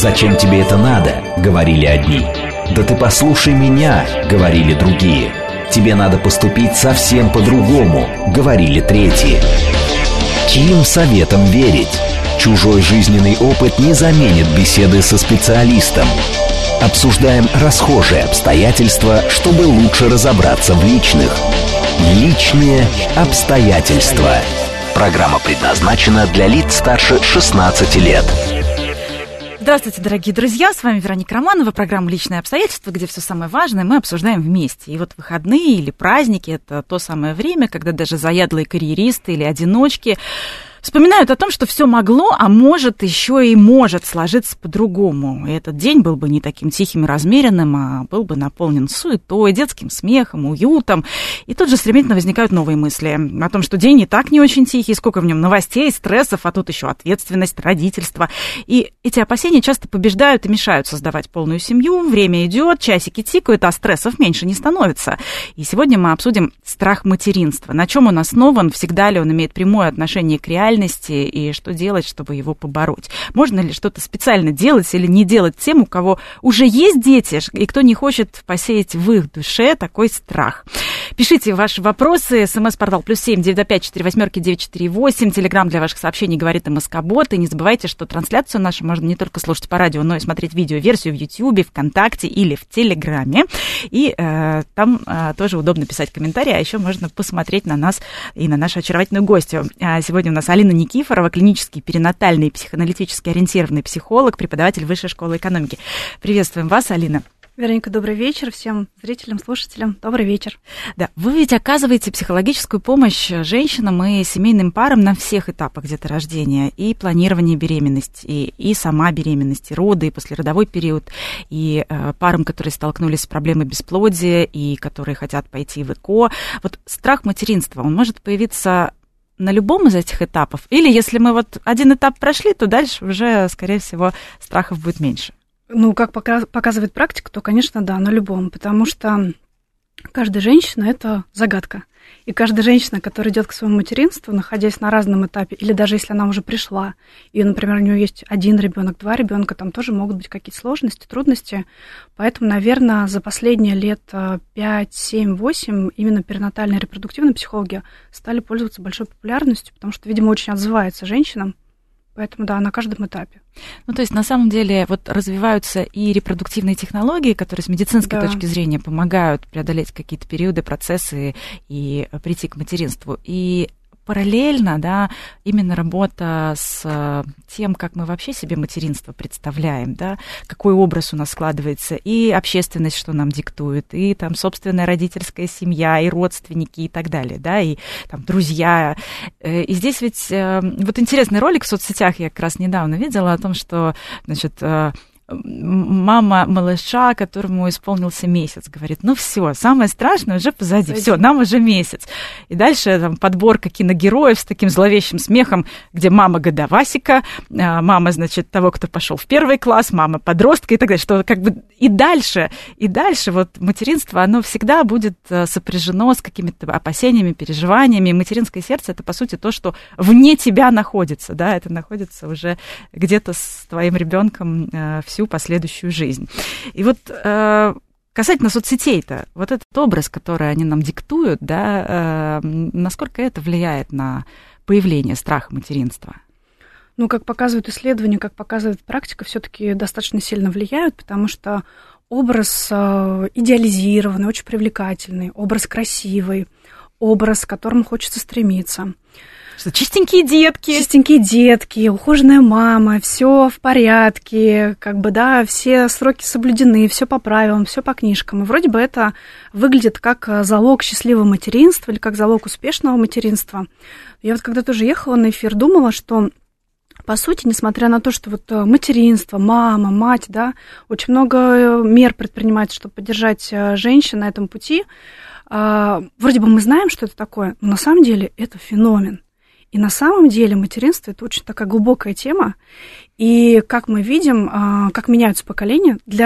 «Зачем тебе это надо?» — говорили одни. «Да ты послушай меня!» — говорили другие. «Тебе надо поступить совсем по-другому!» — говорили третьи. Чьим советом верить? Чужой жизненный опыт не заменит беседы со специалистом. Обсуждаем расхожие обстоятельства, чтобы лучше разобраться в личных. Личные обстоятельства. Программа предназначена для лиц старше 16 лет. Здравствуйте, дорогие друзья, с вами Вероника Романова, программа «Личные обстоятельства», где все самое важное мы обсуждаем вместе. И вот выходные или праздники – это то самое время, когда даже заядлые карьеристы или одиночки вспоминают о том, что все могло, а может еще и может сложиться по-другому. И этот день был бы не таким тихим и размеренным, а был бы наполнен суетой, детским смехом, уютом. И тут же стремительно возникают новые мысли о том, что день и так не очень тихий, сколько в нем новостей, стрессов, а тут еще ответственность, родительство. И эти опасения часто побеждают и мешают создавать полную семью. Время идет, часики тикают, а стрессов меньше не становится. И сегодня мы обсудим страх материнства. На чем он основан, всегда ли он имеет прямое отношение к реальности, и что делать, чтобы его побороть. Можно ли что-то специально делать или не делать тем, у кого уже есть дети, и кто не хочет посеять в их душе такой страх. Пишите ваши вопросы. СМС-портал +7 925 48 948. Телеграм для ваших сообщений говорит МСК-бот. И не забывайте, что трансляцию нашу можно не только слушать по радио, но и смотреть видеоверсию в Ютьюбе, ВКонтакте или в Телеграме. И там тоже удобно писать комментарии, а еще можно посмотреть на нас и на нашу очаровательную гостью. Сегодня у нас Алина Никифорова, клинический перинатальный и психоаналитически ориентированный психолог, преподаватель Высшей школы экономики. Приветствуем вас, Алина. Вероника, добрый вечер всем зрителям, слушателям. Добрый вечер. Да, вы ведь оказываете психологическую помощь женщинам и семейным парам на всех этапах деторождения, и планирование беременности, и сама беременность, и роды, и послеродовой период, и парам, которые столкнулись с проблемой бесплодия, и которые хотят пойти в ЭКО. Вот страх материнства, он может появиться на любом из этих этапов? Или если мы вот один этап прошли, то дальше уже, скорее всего, страхов будет меньше? Ну, как показывает практика, то, конечно, да, на любом, потому что каждая женщина – это загадка. И каждая женщина, которая идет к своему материнству, находясь на разном этапе, или даже если она уже пришла, и, например, у нее есть 1 ребенок, 2 ребенка, там тоже могут быть какие-то сложности, трудности. Поэтому, наверное, за последние лет 5, 7, 8 именно перинатальные репродуктивные психологи стали пользоваться большой популярностью, потому что, видимо, очень отзывается женщинам. Поэтому, да, на каждом этапе. Ну, то есть, на самом деле, вот развиваются и репродуктивные технологии, которые с медицинской точки зрения помогают преодолеть какие-то периоды, процессы и прийти к материнству. И параллельно, да, именно работа с тем, как мы вообще себе материнство представляем, да, какой образ у нас складывается, и общественность, что нам диктует, и там собственная родительская семья, и родственники, и так далее, да, и там друзья. И здесь ведь вот интересный ролик в соцсетях я как раз недавно видела о том, что, значит, мама малыша, которому исполнился месяц, говорит, ну все, самое страшное уже позади, все, нам уже месяц. И дальше там подборка киногероев с таким зловещим смехом, где мама годовасика, мама, значит, того, кто пошел в 1 класс, мама подростка и так далее, что как бы и дальше вот материнство, оно всегда будет сопряжено с какими-то опасениями, переживаниями. Материнское сердце — это, по сути, то, что вне тебя находится, да, это находится уже где-то с твоим ребенком всю последующую жизнь. И вот касательно соцсетей-то, вот этот образ, который они нам диктуют, да, насколько это влияет на появление страха материнства? Ну, как показывают исследования, как показывает практика, все-таки достаточно сильно влияют, потому что образ идеализированный, очень привлекательный, образ красивый, образ, к которому хочется стремиться. Что чистенькие детки. Чистенькие детки, ухоженная мама, все в порядке, как бы, да, все сроки соблюдены, все по правилам, все по книжкам. И вроде бы это выглядит как залог счастливого материнства или как залог успешного материнства. Я вот когда тоже ехала на эфир, думала, что, по сути, несмотря на то, что вот материнство, мама, мать, да, очень много мер предпринимается, чтобы поддержать женщин на этом пути, вроде бы мы знаем, что это такое, но на самом деле это феномен. И на самом деле материнство – это очень такая глубокая тема. И как мы видим, как меняются поколения, для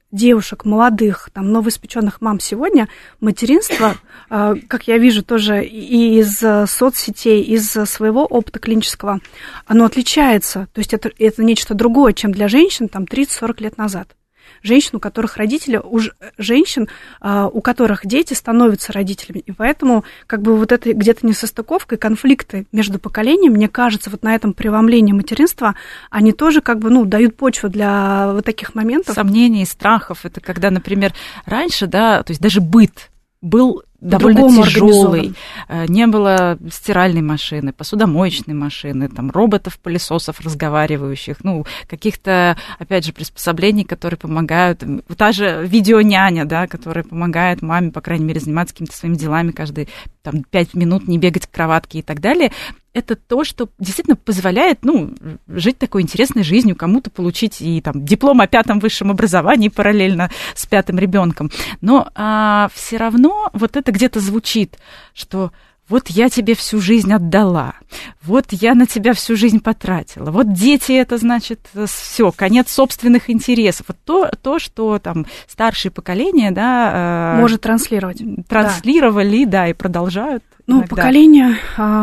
девушек, молодых, там, новоиспеченных мам сегодня, материнство, как я вижу тоже и из соцсетей, из своего опыта клинического, оно отличается. То есть это нечто другое, чем для женщин там 30-40 лет назад. Женщин, у которых родители, женщин, у которых дети становятся родителями. И поэтому как бы вот это где-то несостыковка и конфликты между поколениями, мне кажется, вот на этом преломлении материнства, они тоже как бы, дают почву для вот таких моментов. Сомнений, страхов. Это когда, например, раньше, да, то есть даже быт был довольно тяжелый, не было стиральной машины, посудомоечной машины, там, роботов-пылесосов разговаривающих, каких-то, опять же, приспособлений, которые помогают, та же видеоняня, да, которая помогает маме, по крайней мере, заниматься какими-то своими делами каждые 5 минут, не бегать к кроватке и так далее. Это то, что действительно позволяет, жить такой интересной жизнью, кому-то получить и там диплом о 5-м высшем образовании параллельно с 5-м ребенком. Но все равно вот это где-то звучит, что вот я тебе всю жизнь отдала, вот я на тебя всю жизнь потратила, вот дети, это значит все, конец собственных интересов. Вот то, что там старшее поколение, да, может транслировать. Транслировали, да, и продолжают. Поколение,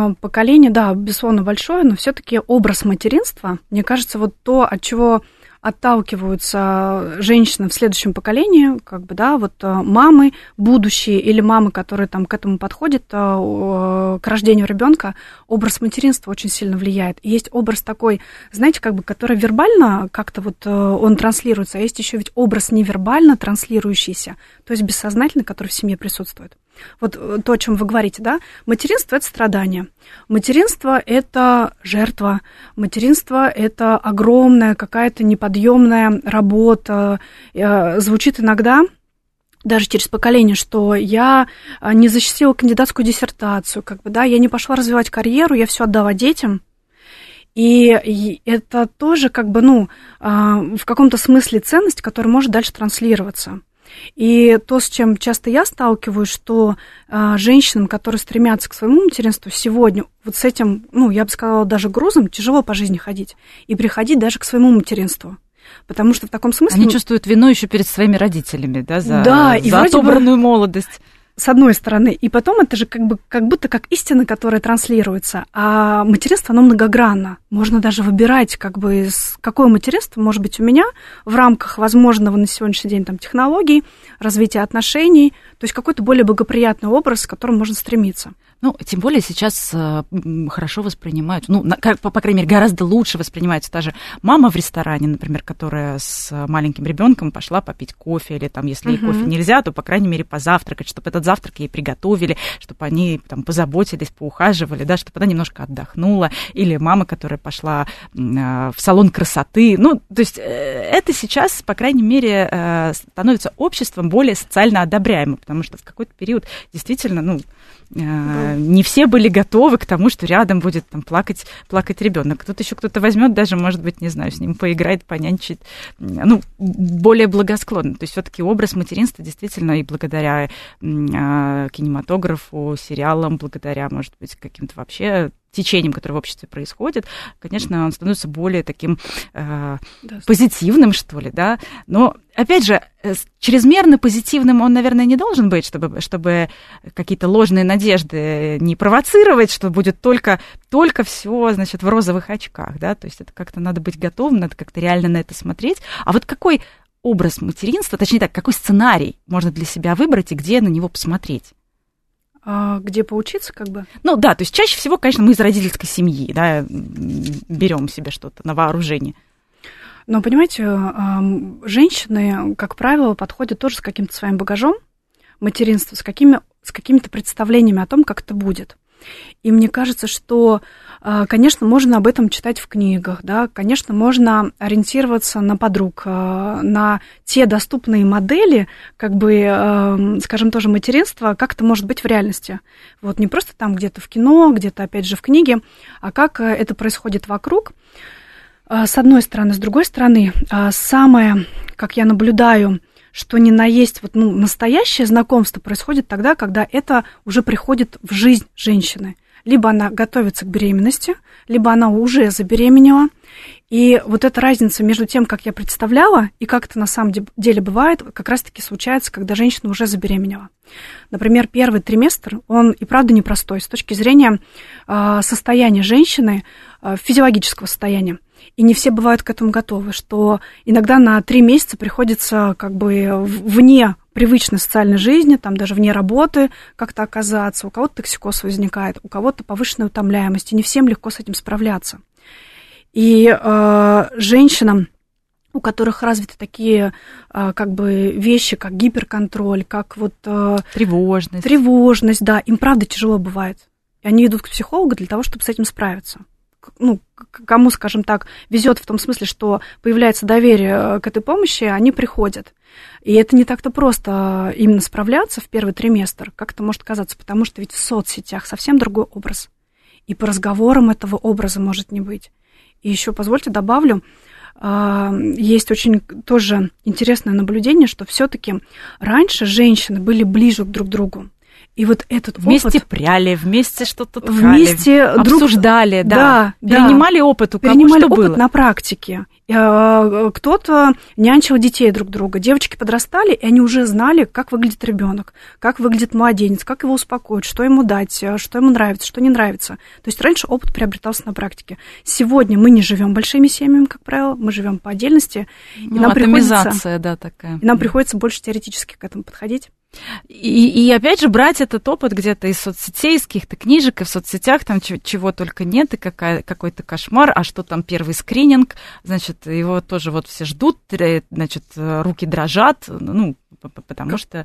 да, безусловно, большое, но все-таки образ материнства, мне кажется, вот то, от чего отталкиваются женщины в следующем поколении, как бы, да, вот мамы будущие или мамы, которые там к этому подходят, к рождению ребенка, образ материнства очень сильно влияет. И есть образ такой, знаете, как бы, который вербально как-то вот он транслируется, а есть еще ведь образ невербально транслирующийся, то есть бессознательный, который в семье присутствует. Вот то, о чем вы говорите, да, материнство – это страдание, материнство – это жертва, материнство – это огромная какая-то неподъемная работа. Звучит иногда, даже через поколение, что я не защитила кандидатскую диссертацию, как бы, да, я не пошла развивать карьеру, я все отдала детям. И это тоже как бы, в каком-то смысле ценность, которая может дальше транслироваться. И то, с чем часто я сталкиваюсь, что женщинам, которые стремятся к своему материнству, сегодня вот с этим, я бы сказала, даже грузом тяжело по жизни ходить и приходить даже к своему материнству. Потому что в таком смысле... Они чувствуют вину еще перед своими родителями, да, за отобранную молодость. С одной стороны. И потом это же как будто как истина, которая транслируется. А материнство, оно многогранно. Можно даже выбирать, какое материнство может быть у меня в рамках возможного на сегодняшний день там, технологий, развития отношений. То есть какой-то более благоприятный образ, к которому можно стремиться. Тем более сейчас хорошо воспринимают, по крайней мере, гораздо лучше воспринимается та же мама в ресторане, например, которая с маленьким ребенком пошла попить кофе, или там, если ей кофе нельзя, то, по крайней мере, позавтракать, чтобы этот завтрак ей приготовили, чтобы они там позаботились, поухаживали, да, чтобы она немножко отдохнула, или мама, которая пошла в салон красоты. То есть это сейчас, по крайней мере, становится обществом более социально одобряемым, потому что в какой-то период действительно, не все были готовы к тому, что рядом будет там плакать ребенок. Кто-то возьмет даже, может быть, не знаю, с ним поиграет, понянчит, более благосклонно. То есть все-таки образ материнства действительно и благодаря кинематографу, сериалам, благодаря, может быть, каким-то вообще течением, которое в обществе происходит, конечно, он становится более таким позитивным, что ли, да. Но, опять же, чрезмерно позитивным он, наверное, не должен быть, чтобы какие-то ложные надежды не провоцировать, что будет только все, значит, в розовых очках, да. То есть это как-то надо быть готовым, надо как-то реально на это смотреть. А вот какой образ материнства, точнее так, какой сценарий можно для себя выбрать и где на него посмотреть? Где поучиться, как бы? Да, то есть чаще всего, конечно, мы из родительской семьи, да, берем себе что-то на вооружение. Но, понимаете, женщины, как правило, подходят тоже с каким-то своим багажом материнства, с какими-то представлениями о том, как это будет. И мне кажется, что, конечно, можно об этом читать в книгах, да, конечно, можно ориентироваться на подруг, на те доступные модели, как бы, скажем, тоже материнства, как это может быть в реальности. Вот не просто там где-то в кино, где-то, опять же, в книге, а как это происходит вокруг. С одной стороны. С другой стороны, самое, как я наблюдаю, что ни на есть настоящее знакомство происходит тогда, когда это уже приходит в жизнь женщины. Либо она готовится к беременности, либо она уже забеременела. И вот эта разница между тем, как я представляла, и как это на самом деле бывает, как раз-таки случается, когда женщина уже забеременела. Например, первый триместр, он и правда непростой с точки зрения состояния женщины, физиологического состояния. И не все бывают к этому готовы, что иногда на 3 месяца приходится как бы вне привычной социальной жизни, там даже вне работы как-то оказаться. У кого-то токсикоз возникает, у кого-то повышенная утомляемость, и не всем легко с этим справляться. И женщинам, у которых развиты такие как бы вещи, как гиперконтроль, как вот тревожность, да, им правда тяжело бывает. И они идут к психологу для того, чтобы с этим справиться. Ну, кому, скажем так, везет в том смысле, что появляется доверие к этой помощи, они приходят. И это не так-то просто именно справляться в первый триместр, как это может казаться, потому что ведь в соцсетях совсем другой образ. И по разговорам этого образа может не быть. И еще, позвольте, добавлю, есть очень тоже интересное наблюдение, что все-таки раньше женщины были ближе друг к другу. И вот этот вместе опыт... пряли, вместе что-то ткали, вместе обсуждали, да. Перенимали опыт у кого перенимали что опыт было. На практике. Кто-то нянчил детей друг друга. Девочки подрастали, и они уже знали, как выглядит ребенок, как выглядит младенец, как его успокоить, что ему дать, что ему нравится, что не нравится. То есть раньше опыт приобретался на практике. Сегодня мы не живем большими семьями, как правило, мы живем по отдельности. И нам атомизация, да, такая. И нам приходится больше теоретически к этому подходить. И опять же брать этот опыт где-то из соцсетей, из каких-то книжек, и в соцсетях там чего только нет, и какой-то кошмар, а что там первый скрининг, значит, его тоже вот все ждут, значит, руки дрожат, ну, потому что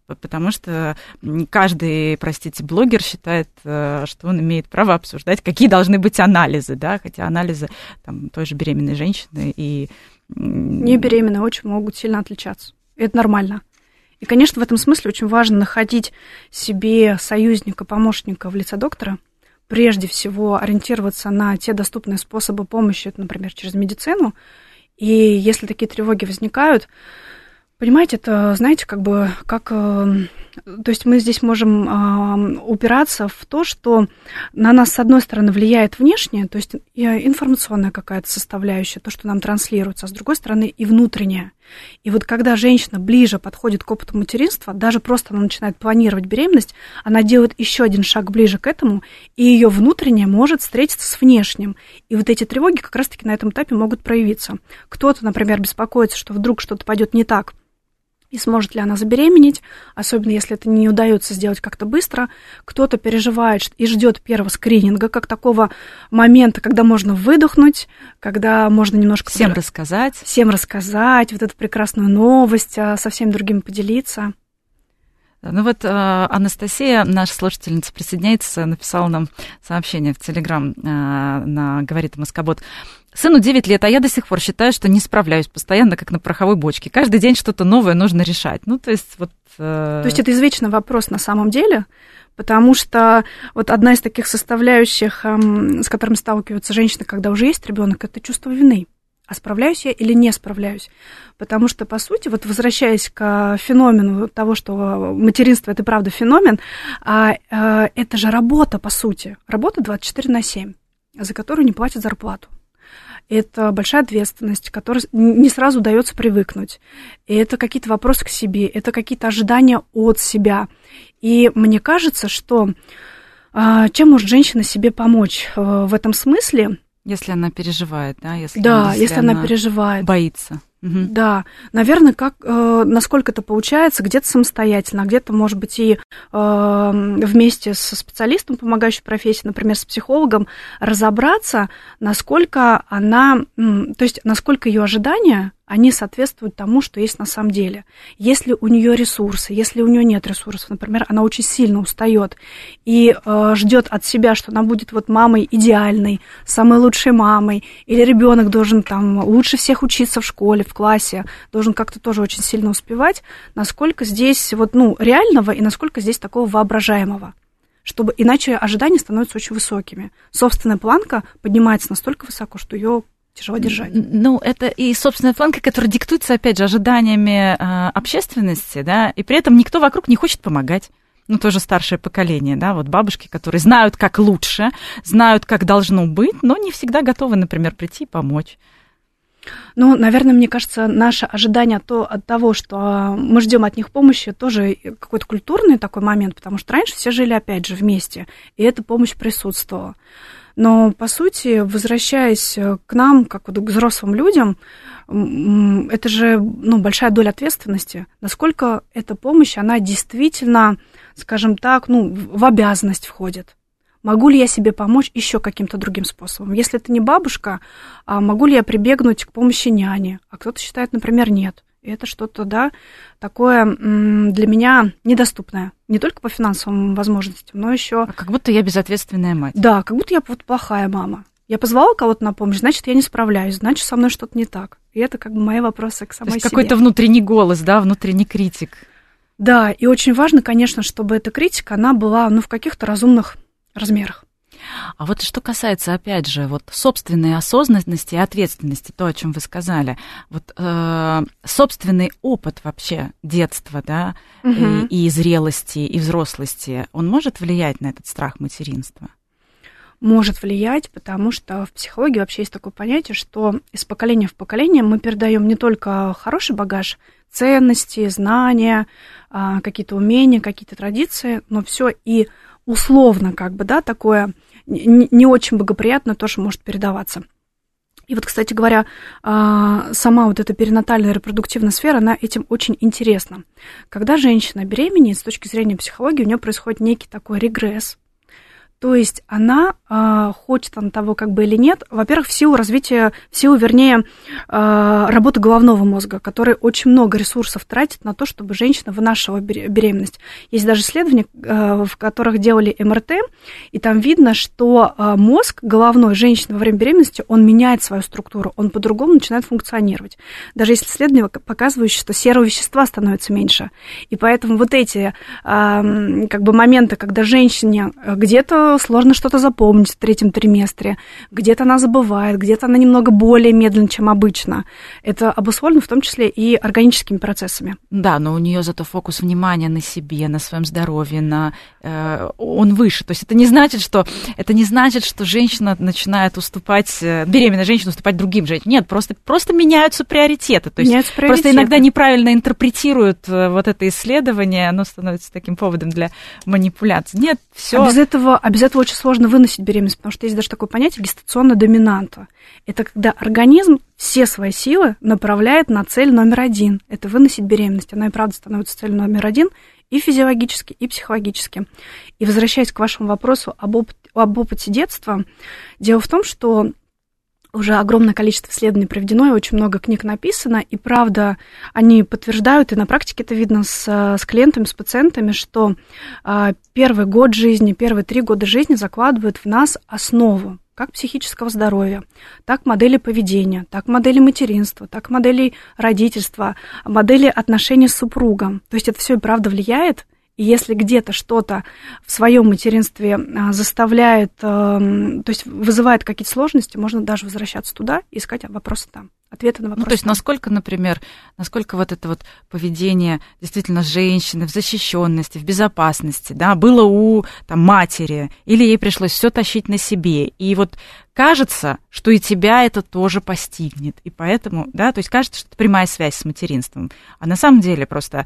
каждый, простите, блогер считает, что он имеет право обсуждать, какие должны быть анализы, да, хотя анализы там той же беременной женщины и... Не беременные очень могут сильно отличаться, это нормально. И, конечно, в этом смысле очень важно находить себе союзника, помощника в лице доктора, прежде всего ориентироваться на те доступные способы помощи, например, через медицину. И если такие тревоги возникают, понимаете, это, знаете, как бы, то есть мы здесь можем упираться в то, что на нас, с одной стороны, влияет внешнее, то есть информационная какая-то составляющая, то, что нам транслируется, а с другой стороны и внутренняя. И вот когда женщина ближе подходит к опыту материнства, даже просто она начинает планировать беременность, она делает еще один шаг ближе к этому, и ее внутреннее может встретиться с внешним. И вот эти тревоги как раз-таки на этом этапе могут проявиться. Кто-то, например, беспокоится, что вдруг что-то пойдет не так, и сможет ли она забеременеть, особенно если это не удается сделать как-то быстро. Кто-то переживает и ждет первого скрининга, как такого момента, когда можно выдохнуть, когда можно немножко... Всем рассказать, вот эту прекрасную новость, со всеми другими поделиться. Ну вот Анастасия, наша слушательница, присоединяется, написала нам сообщение в Телеграм на «Говорит Москобот». Сыну 9 лет, а я до сих пор считаю, что не справляюсь постоянно, как на пороховой бочке. Каждый день что-то новое нужно решать. Ну, то есть вот... То есть это извечный вопрос на самом деле, потому что вот одна из таких составляющих, с которыми сталкиваются женщины, когда уже есть ребенок, это чувство вины. А справляюсь я или не справляюсь? Потому что, по сути, вот возвращаясь к феномену того, что материнство – это правда феномен, это же работа, по сути. Работа 24/7, за которую не платят зарплату. Это большая ответственность, к которой не сразу удается привыкнуть. И это какие-то вопросы к себе, это какие-то ожидания от себя. И мне кажется, что чем может женщина себе помочь в этом смысле? Если она переживает, да? Если она переживает. Боится. Угу. Да, наверное, насколько это получается, где-то самостоятельно, а где-то, может быть, и вместе со специалистом помогающей профессии, например, с психологом, разобраться, насколько насколько ее ожидания, они соответствуют тому, что есть на самом деле. Если у нее ресурсы, если у нее нет ресурсов, например, она очень сильно устает и ждет от себя, что она будет вот мамой идеальной, самой лучшей мамой, или ребенок должен там лучше всех учиться в школе, в классе, должен как-то тоже очень сильно успевать, насколько здесь реального и насколько здесь такого воображаемого. Чтобы иначе ожидания становятся очень высокими. Собственная планка поднимается настолько высоко, что ее тяжело держать. Ну, это и собственная планка, которая диктуется, опять же, ожиданиями общественности, да, и при этом никто вокруг не хочет помогать. ну, тоже старшее поколение, да, вот бабушки, которые знают, как лучше, знают, как должно быть, но не всегда готовы, например, прийти и помочь. Ну, наверное, мне кажется, наше ожидание от того, что мы ждем от них помощи, тоже какой-то культурный такой момент, потому что раньше все жили, опять же, вместе, и эта помощь присутствовала. Но, по сути, возвращаясь к нам, как вот к взрослым людям, это же, ну, большая доля ответственности, насколько эта помощь, она действительно, скажем так, ну, в обязанность входит. Могу ли я себе помочь еще каким-то другим способом? Если это не бабушка, могу ли я прибегнуть к помощи няни? А кто-то считает, например, нет. И это что-то, да, такое для меня недоступное. Не только по финансовым возможностям, но еще... Как будто я безответственная мать. Да, как будто я вот плохая мама. Я позвала кого-то на помощь, значит, я не справляюсь, значит, со мной что-то не так. И это как бы мои вопросы к самой себе. То есть какой-то внутренний голос, да, внутренний критик. Да, и очень важно, конечно, чтобы эта критика, она была, ну, в каких-то разумных размерах. А вот что касается, опять же, вот собственной осознанности и ответственности, то, о чем вы сказали, вот собственный опыт вообще детства, да, и зрелости, и взрослости, он может влиять на этот страх материнства? Может влиять, потому что в психологии вообще есть такое понятие, что из поколения в поколение мы передаем не только хороший багаж, ценности, знания, какие-то умения, какие-то традиции, но все и условно, как бы, да, такое не очень благоприятное тоже может передаваться. И вот, кстати говоря, сама вот эта перинатальная репродуктивная сфера, она этим очень интересна. Когда женщина беременеет, с точки зрения психологии, у нее происходит некий такой регресс. То есть она, хочет она того как бы или нет, во-первых, в силу работы головного мозга, который очень много ресурсов тратит на то, чтобы женщина вынашивала беременность. Есть даже исследования, в которых делали МРТ, и там видно, что мозг головной женщины во время беременности, он меняет свою структуру, он по-другому начинает функционировать. Даже есть исследования, показывающие, что серого вещества становится меньше. И поэтому вот эти как бы моменты, когда женщине где-то сложно что-то запомнить в третьем триместре, где-то она забывает, где-то она немного более медленно, чем обычно. Это обусловлено в том числе и органическими процессами. Да, но у нее зато фокус внимания на себе, на своем здоровье, он выше. То есть это не значит, что женщина начинает уступать, беременная женщина уступать другим женщинам. Нет, просто меняются приоритеты. То есть просто иногда неправильно интерпретируют вот это исследование, оно становится таким поводом для манипуляций. Нет, все. Без этого очень сложно выносить беременность, потому что есть даже такое понятие гестационная доминанта. Это когда организм все свои силы направляет на цель номер один. Это выносить беременность. Она и правда становится целью номер один и физиологически, и психологически. И возвращаясь к вашему вопросу об опыте детства, дело в том, что уже огромное количество исследований проведено, и очень много книг написано, и правда, они подтверждают, и на практике это видно с клиентами, с пациентами, что первый год жизни, первые 3 года жизни закладывают в нас основу как психического здоровья, так модели поведения, так модели материнства, так модели родительства, модели отношений с супругом. То есть это все и правда влияет. И если где-то что-то в своем материнстве заставляет, то есть вызывает какие-то сложности, можно даже возвращаться туда и искать вопросы там, ответы на вопросы. Ну, то есть насколько вот это вот поведение действительно женщины в защищенности, в безопасности, да, было у там, матери, или ей пришлось все тащить на себе. И вот кажется, что и тебя это тоже постигнет. И поэтому, да, то есть кажется, что это прямая связь с материнством. А на самом деле просто,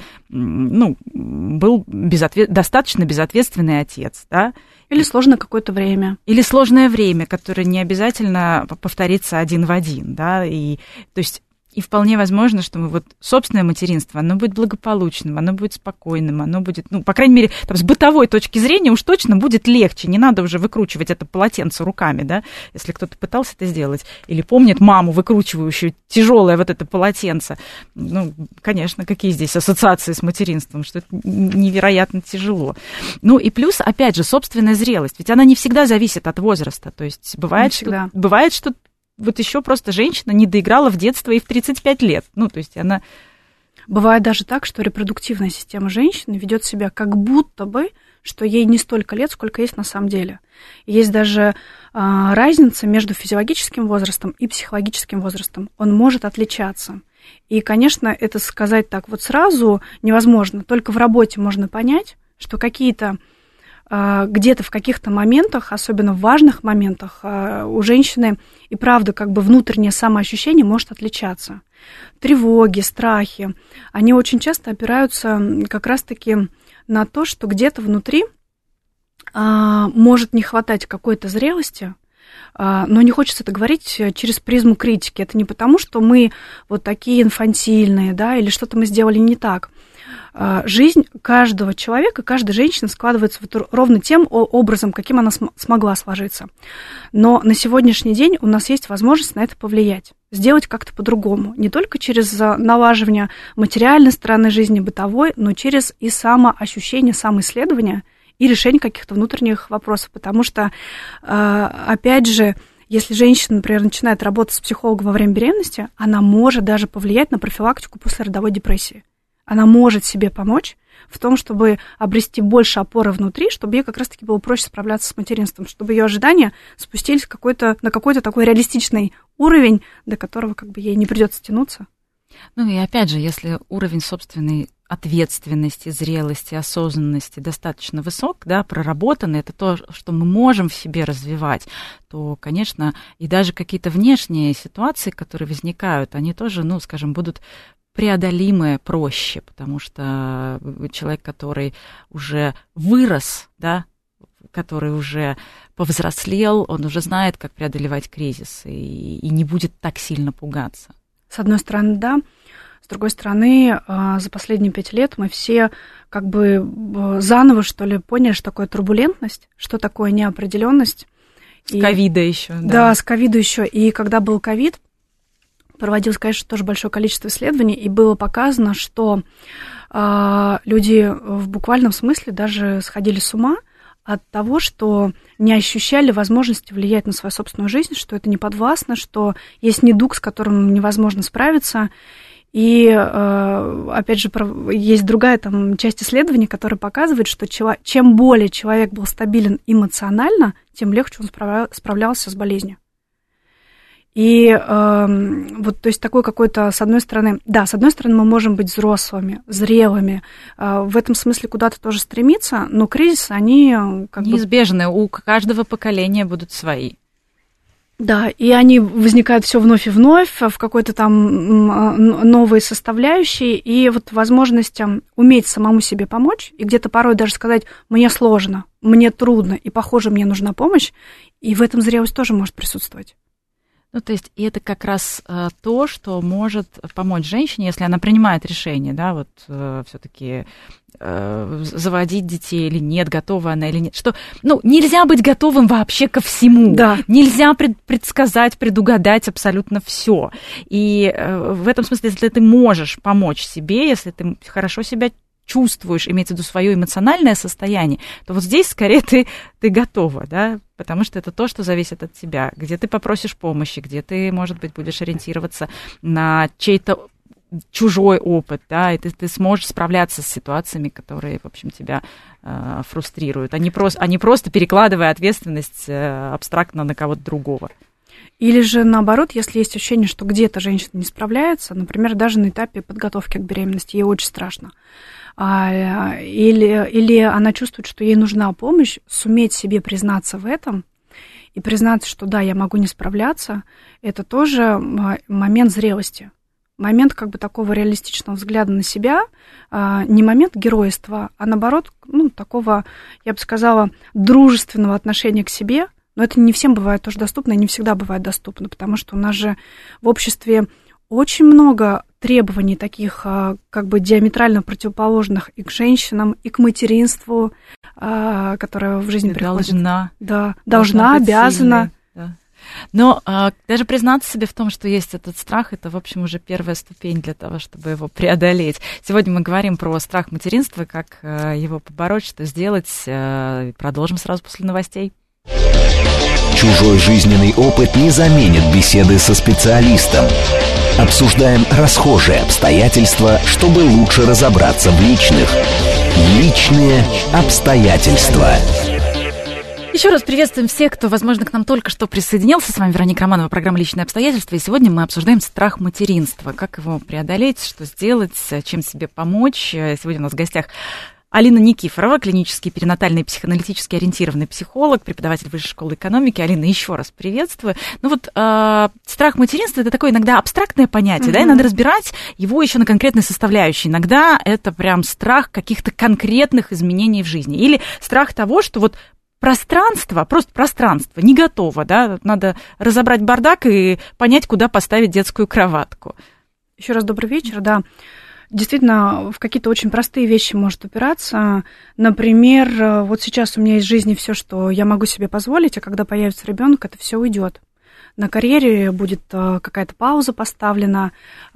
был достаточно безответственный отец, да. Или сложное какое-то время. Или сложное время, которое не обязательно повторится один в один, да, и то есть и вполне возможно, что вот собственное материнство, оно будет благополучным, оно будет спокойным, оно будет, по крайней мере, там, с бытовой точки зрения уж точно будет легче, не надо уже выкручивать это полотенце руками, да, если кто-то пытался это сделать, или помнит маму, выкручивающую тяжелое вот это полотенце, конечно, какие здесь ассоциации с материнством, что это невероятно тяжело. И плюс, опять же, собственная зрелость, ведь она не всегда зависит от возраста, то есть бывает, что вот еще просто женщина не доиграла в детство и в 35 лет. То есть она... Бывает даже так, что репродуктивная система женщины ведет себя как будто бы, что ей не столько лет, сколько есть на самом деле. Есть даже разница между физиологическим возрастом и психологическим возрастом. Он может отличаться. И, конечно, это сказать так вот сразу невозможно. Только в работе можно понять, что где-то в каких-то моментах, особенно в важных моментах, у женщины и правда как бы внутреннее самоощущение может отличаться. Тревоги, страхи, они очень часто опираются как раз-таки на то, что где-то внутри может не хватать какой-то зрелости, но не хочется это говорить через призму критики. Это не потому, что мы вот такие инфантильные, да, или что-то мы сделали не так. Жизнь каждого человека, каждой женщины складывается вот ровно тем образом, каким она смогла сложиться. Но на сегодняшний день у нас есть возможность на это повлиять, сделать как-то по-другому. Не только через налаживание материальной стороны жизни, бытовой, но через и самоощущение, самоисследование и решение каких-то внутренних вопросов. Потому что, опять же, если женщина, например, начинает работать с психологом во время беременности, она может даже повлиять на профилактику послеродовой депрессии. Она может себе помочь в том, чтобы обрести больше опоры внутри, чтобы ей как раз-таки было проще справляться с материнством, чтобы ее ожидания спустились на какой-то такой реалистичный уровень, до которого как бы ей не придется тянуться. Ну и опять же, если уровень собственной ответственности, зрелости, осознанности достаточно высок, да, проработанный, это то, что мы можем в себе развивать, то, конечно, и даже какие-то внешние ситуации, которые возникают, они тоже, ну, скажем, будут преодолимое проще, потому что человек, который уже вырос, да, который уже повзрослел, он уже знает, как преодолевать кризис и не будет так сильно пугаться. С одной стороны, да. С другой стороны, за последние 5 лет мы все как бы заново, что ли, поняли, что такое турбулентность, что такое неопределенность. С ковида еще. Да, с ковида еще. И когда был ковид, проводилось, конечно, тоже большое количество исследований, и было показано, что люди в буквальном смысле даже сходили с ума от того, что не ощущали возможности влиять на свою собственную жизнь, что это не подвластно, что есть недуг, с которым невозможно справиться. И, опять же, есть другая там часть исследований, которая показывает, что чем более человек был стабилен эмоционально, тем легче он справлялся с болезнью. И вот, то есть такой какой-то, с одной стороны, мы можем быть взрослыми, зрелыми, в этом смысле куда-то тоже стремиться, но кризисы, они как неизбежны, у каждого поколения будут свои. Да, и они возникают все вновь и вновь в какой-то там новой составляющей, и вот возможность уметь самому себе помочь, и где-то порой даже сказать: мне сложно, мне трудно, и, похоже, мне нужна помощь, и в этом зрелость тоже может присутствовать. Ну, то есть, и это как раз то, что может помочь женщине, если она принимает решение, да, вот все-таки заводить детей или нет, готова она или нет. Что, ну, нельзя быть готовым вообще ко всему. Да. Нельзя предсказать, предугадать абсолютно все. И в этом смысле, если ты можешь помочь себе, если ты хорошо себя чувствуешь, имеется в виду свое эмоциональное состояние, то вот здесь скорее ты готова, да, потому что это то, что зависит от тебя, где ты попросишь помощи, где ты, может быть, будешь ориентироваться на чей-то чужой опыт, да, и ты сможешь справляться с ситуациями, которые, в общем, тебя фрустрируют, а не просто перекладывая ответственность абстрактно на кого-то другого. Или же наоборот, если есть ощущение, что где-то женщина не справляется, например, даже на этапе подготовки к беременности, ей очень страшно, или она чувствует, что ей нужна помощь, суметь себе признаться в этом и признаться, что да, я могу не справляться, это тоже момент зрелости, момент как бы такого реалистичного взгляда на себя, не момент геройства, а наоборот, ну, такого, я бы сказала, дружественного отношения к себе. Но это не всем бывает тоже доступно и не всегда бывает доступно, потому что у нас же в обществе очень много требований таких как бы диаметрально противоположных и к женщинам, и к материнству, которое в жизни приходит. Должна, обязана. Да. Но даже признаться себе в том, что есть этот страх, это, в общем, уже первая ступень для того, чтобы его преодолеть. Сегодня мы говорим про страх материнства, как его побороть, что сделать. Продолжим сразу после новостей. Чужой жизненный опыт не заменит беседы со специалистом. Обсуждаем расхожие обстоятельства, чтобы лучше разобраться в личных. Личные обстоятельства. Еще раз приветствуем всех, кто, возможно, к нам только что присоединился. С вами Вероника Романова, программа «Личные обстоятельства». И сегодня мы обсуждаем страх материнства. Как его преодолеть, что сделать, чем себе помочь. Сегодня у нас в гостях Алина Никифорова, клинический перинатальный психоаналитически ориентированный психолог, преподаватель Высшей школы экономики. Алина, еще раз приветствую. Ну вот страх материнства – это такое иногда абстрактное понятие, да, и надо разбирать его еще на конкретной составляющей. Иногда это прям страх каких-то конкретных изменений в жизни. Или страх того, что вот пространство, просто пространство не готово, да, надо разобрать бардак и понять, куда поставить детскую кроватку. Еще раз добрый вечер, да. Действительно, в какие-то очень простые вещи может упираться. Например, вот сейчас у меня есть в жизни все, что я могу себе позволить, а когда появится ребенок, это все уйдет. На карьере будет какая-то пауза поставлена.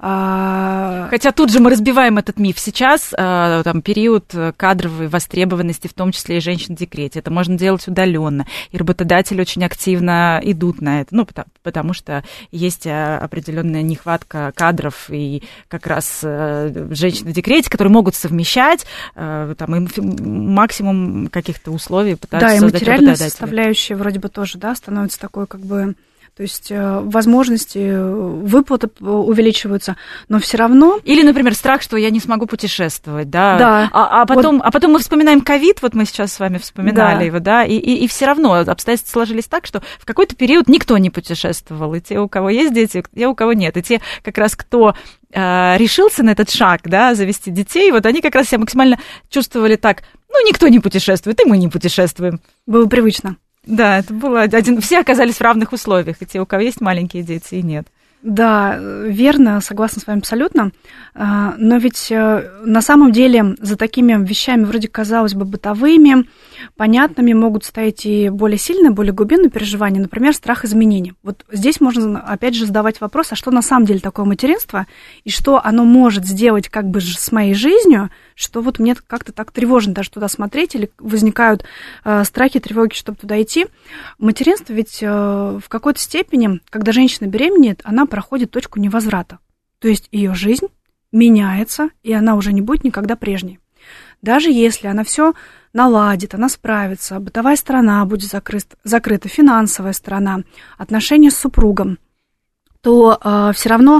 Хотя тут же мы разбиваем этот миф. Сейчас там период кадровой востребованности, в том числе и женщин в декрете. Это можно делать удаленно. И работодатели очень активно идут на это. Ну, потому что есть определенная нехватка кадров и как раз женщин в декрете, которые могут совмещать там, им максимум каких-то условий пытаются создать работодатели. Да, и материальная составляющая вроде бы тоже, да, становится такой как бы... То есть возможности выплаты увеличиваются, но все равно... Или, например, страх, что я не смогу путешествовать, да? Да. А потом мы вспоминаем ковид, вот мы сейчас с вами вспоминали его, да, и все равно обстоятельства сложились так, что в какой-то период никто не путешествовал, и те, у кого есть дети, и те, у кого нет, и те, как раз кто решился на этот шаг, да, завести детей, вот они как раз себя максимально чувствовали так, ну, никто не путешествует, и мы не путешествуем. Было привычно. Да, это было все оказались в равных условиях, и те, у кого есть маленькие дети, и нет. Да, верно, согласна с вами абсолютно. Но ведь на самом деле за такими вещами, вроде, казалось бы, бытовыми, понятными, могут стоять и более сильные, более глубинные переживания, например, страх изменений. Вот здесь можно, опять же, задавать вопрос, а что на самом деле такое материнство, и что оно может сделать как бы с моей жизнью, что вот мне как-то так тревожно даже туда смотреть, или возникают страхи, тревоги, чтобы туда идти. Материнство ведь в какой-то степени, когда женщина беременеет, она проходит точку невозврата. То есть ее жизнь меняется, и она уже не будет никогда прежней. Даже если она все наладит, она справится, бытовая сторона будет закрыта, финансовая сторона, отношения с супругом, то все равно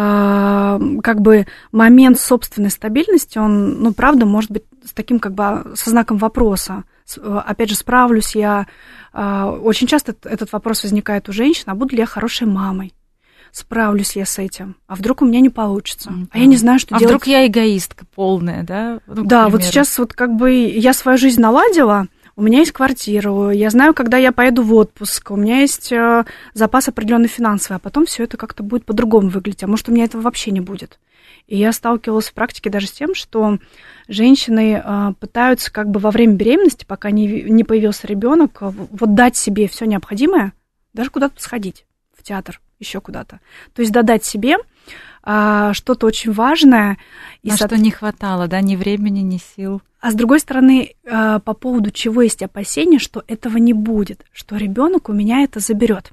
как бы момент собственной стабильности, он, ну, правда, может быть с таким как бы со знаком вопроса. Опять же, справлюсь я. Очень часто этот вопрос возникает у женщин, а буду ли я хорошей мамой? Справлюсь я с этим, а вдруг у меня не получится, а я не знаю, что делать. А вдруг я эгоистка полная, да? Ну, да, вот сейчас вот как бы я свою жизнь наладила, у меня есть квартира, я знаю, когда я поеду в отпуск, у меня есть запас определенный финансовый, а потом все это как-то будет по-другому выглядеть, а может, у меня этого вообще не будет. И я сталкивалась в практике даже с тем, что женщины пытаются как бы во время беременности, пока не появился ребенок, вот дать себе все необходимое, даже куда-то сходить, в театр, еще куда-то. То есть додать себе что-то очень важное. И что не хватало, да, ни времени, ни сил. А с другой стороны, по поводу чего есть опасения, что этого не будет, что ребенок у меня это заберет,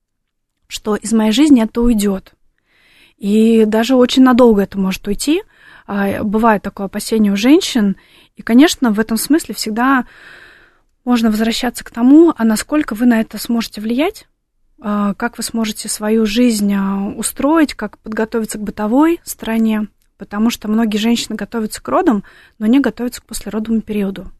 что из моей жизни это уйдет. И даже очень надолго это может уйти. Бывает такое опасение у женщин. И, конечно, в этом смысле всегда можно возвращаться к тому, а насколько вы на это сможете влиять, как вы сможете свою жизнь устроить, как подготовиться к бытовой стороне, потому что многие женщины готовятся к родам, но не готовятся к послеродовому периоду.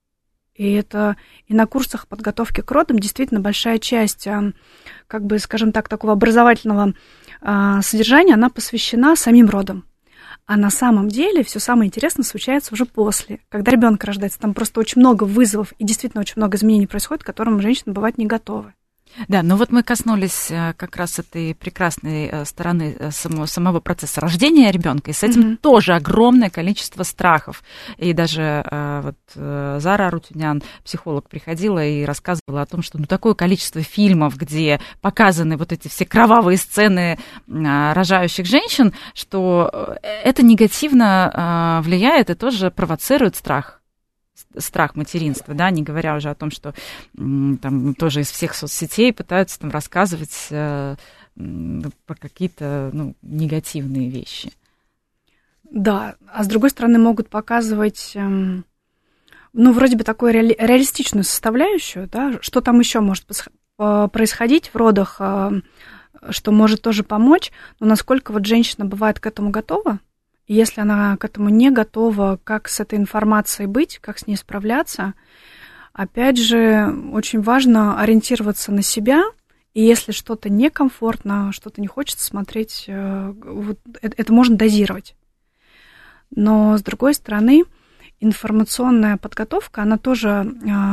И это и на курсах подготовки к родам действительно большая часть, как бы, скажем так, такого образовательного содержания, она посвящена самим родам. А на самом деле все самое интересное случается уже после, когда ребенок рождается. Там просто очень много вызовов и действительно очень много изменений происходит, к которым женщины бывают не готовы. Да, ну вот мы коснулись как раз этой прекрасной стороны самого процесса рождения ребенка, и с этим тоже огромное количество страхов. И даже вот Зара Арутюнян, психолог, приходила и рассказывала о том, что ну, такое количество фильмов, где показаны вот эти все кровавые сцены рожающих женщин, что это негативно влияет и тоже провоцирует страх материнства, да, не говоря уже о том, что там тоже из всех соцсетей пытаются там рассказывать про какие-то негативные вещи. Да, а с другой стороны могут показывать, вроде бы такую реалистичную составляющую, да, что там еще может происходить в родах, что может тоже помочь, но насколько вот женщина бывает к этому готова, И если она к этому не готова, как с этой информацией быть, как с ней справляться, опять же, очень важно ориентироваться на себя. И если что-то некомфортно, что-то не хочется смотреть, вот это можно дозировать. Но, с другой стороны, информационная подготовка, она тоже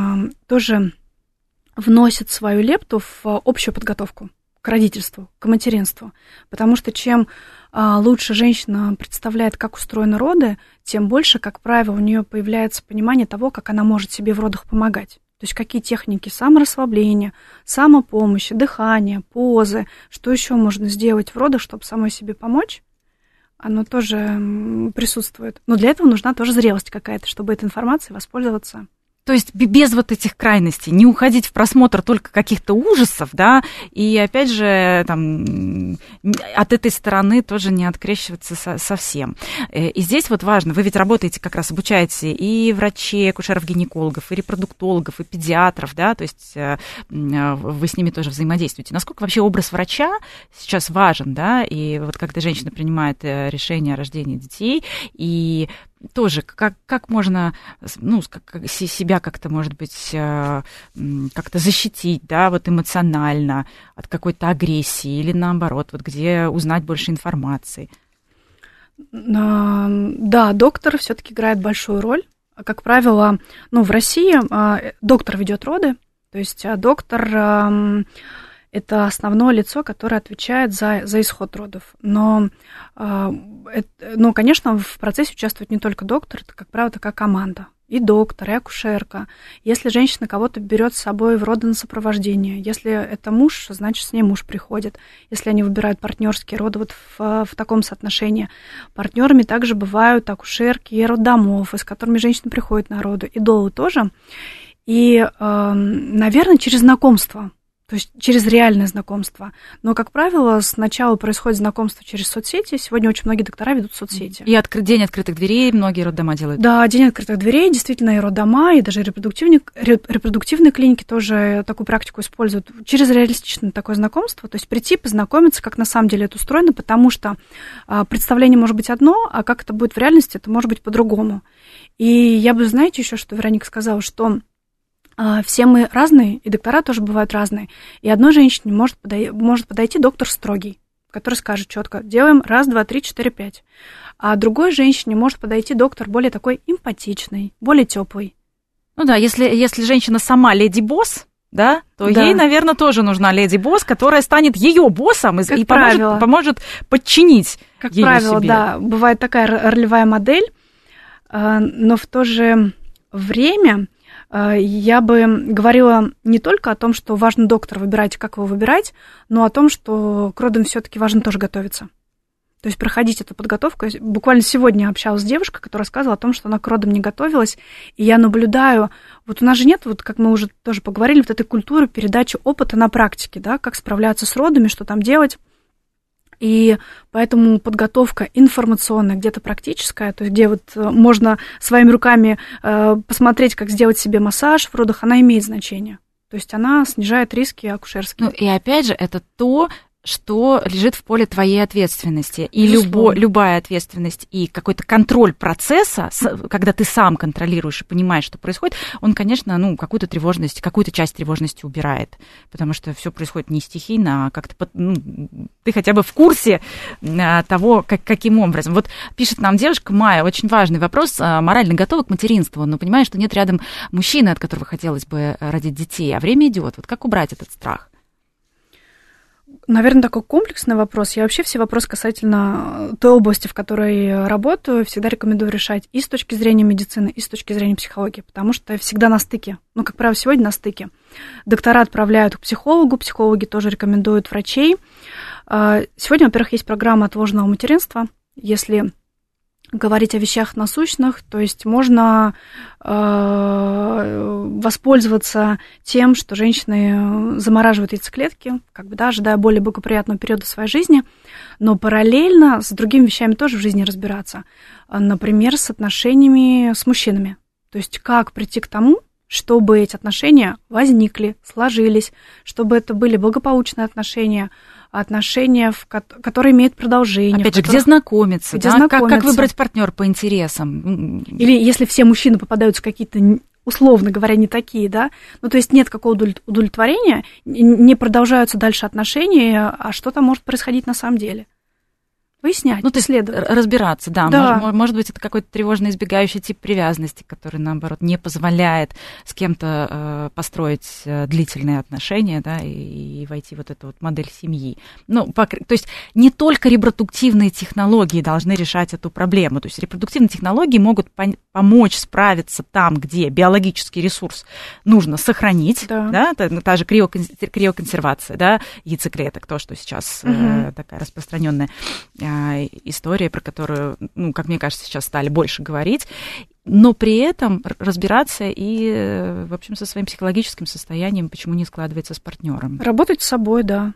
вносит свою лепту в общую подготовку к родительству, к материнству. Потому что чем лучше женщина представляет, как устроены роды, тем больше, как правило, у нее появляется понимание того, как она может себе в родах помогать. То есть какие техники саморасслабления, самопомощи, дыхания, позы, что еще можно сделать в родах, чтобы самой себе помочь, оно тоже присутствует. Но для этого нужна тоже зрелость какая-то, чтобы этой информацией воспользоваться. То есть без вот этих крайностей, не уходить в просмотр только каких-то ужасов, да, и опять же там от этой стороны тоже не открещиваться совсем. И здесь вот важно, вы ведь работаете, как раз обучаете и врачей, акушеров-гинекологов, и репродуктологов, и педиатров, да, то есть вы с ними тоже взаимодействуете. Насколько вообще образ врача сейчас важен, да, и вот когда женщина принимает решение о рождении детей, и тоже как можно, ну, себя как-то, может быть, как-то защитить, да, вот эмоционально от какой-то агрессии или наоборот, вот где узнать больше информации? Да, доктор все-таки играет большую роль. Как правило, ну, в России доктор ведет роды, то есть доктор это основное лицо, которое отвечает за исход родов. Но, конечно, в процессе участвует не только доктор, это, как правило, такая команда. И доктор, и акушерка. Если женщина кого-то берет с собой в роды на сопровождение, если это муж, значит, с ней муж приходит. Если они выбирают партнерские роды вот в таком соотношении. Партнерами также бывают акушерки и роддомов, с которыми женщина приходит на роды, и долы тоже. И, наверное, через знакомство. То есть через реальное знакомство. Но, как правило, сначала происходит знакомство через соцсети. Сегодня очень многие доктора ведут соцсети. И день открытых дверей многие роддома делают. Да, день открытых дверей, действительно, и роддома, и даже репродуктивные клиники тоже такую практику используют. Через реалистичное такое знакомство, то есть прийти, познакомиться, как на самом деле это устроено, потому что представление может быть одно, а как это будет в реальности, это может быть по-другому. И я бы, знаете, еще что Вероника сказала, что все мы разные, и доктора тоже бывают разные. И одной женщине может подойти доктор строгий, который скажет четко: делаем 1, 2, 3, 4, 5. А другой женщине может подойти доктор более такой эмпатичный, более теплый. Ну да, если женщина сама леди-босс, да, то ей, наверное, тоже нужна леди-босс, которая станет ее боссом и поможет подчинить как её правило, себе. Да, бывает такая ролевая модель, но в то же время я бы говорила не только о том, что важно доктора выбирать, как его выбирать, но о том, что к родам все-таки важно тоже готовиться. То есть проходить эту подготовку. Буквально сегодня общалась с девушкой, которая рассказывала о том, что она к родам не готовилась. И я наблюдаю, вот у нас же нет, вот как мы уже тоже поговорили, вот этой культуры передачи опыта на практике, да, как справляться с родами, что там делать. И поэтому подготовка информационная, где-то практическая, то есть где вот можно своими руками посмотреть, как сделать себе массаж в родах, она имеет значение. То есть она снижает риски акушерские. Ну и опять же, это то, что лежит в поле твоей ответственности. И любая ответственность и какой-то контроль процесса, когда ты сам контролируешь и понимаешь, что происходит, он, конечно, какую-то тревожность, какую-то часть тревожности убирает. Потому что все происходит не стихийно, а как-то ты хотя бы в курсе того, каким образом. Вот пишет нам девушка Майя, очень важный вопрос, морально готова к материнству, но понимаешь, что нет рядом мужчины, от которого хотелось бы родить детей, а время идет. Вот как убрать этот страх? Наверное, такой комплексный вопрос. Я вообще все вопросы касательно той области, в которой работаю, всегда рекомендую решать и с точки зрения медицины, и с точки зрения психологии, потому что всегда на стыке. Как правило, сегодня на стыке. Доктора отправляют к психологу, психологи тоже рекомендуют врачей. Сегодня, во-первых, есть программа отложенного материнства. Если говорить о вещах насущных, то есть можно воспользоваться тем, что женщины замораживают яйцеклетки, ожидая более благоприятного периода своей жизни, но параллельно с другими вещами тоже в жизни разбираться. Например, с отношениями с мужчинами. То есть как прийти к тому, чтобы эти отношения возникли, сложились, чтобы это были благополучные отношения, отношения, которые имеют продолжение. Опять же, где знакомиться, где да? знакомиться. Как выбрать партнера по интересам? Или если все мужчины попадаются какие-то, условно говоря, не такие, да, ну, то есть нет какого удовлетворения, не продолжаются дальше отношения, а что-то может происходить на самом деле. Выяснять, исследовать. Разбираться, да. Да. Может быть, это какой-то тревожно избегающий тип привязанности, который, наоборот, не позволяет с кем-то построить длительные отношения, да, и войти в вот эту вот модель семьи. Ну, то есть не только репродуктивные технологии должны решать эту проблему. То есть репродуктивные технологии могут помочь справиться там, где биологический ресурс нужно сохранить, да, та же криоконсервация, да, яйцеклеток, то, что сейчас такая распространенная история, про которую, ну, как мне кажется, сейчас стали больше говорить, но при этом разбираться и, в общем, со своим психологическим состоянием, почему не складывается с партнером. Работать с собой, да.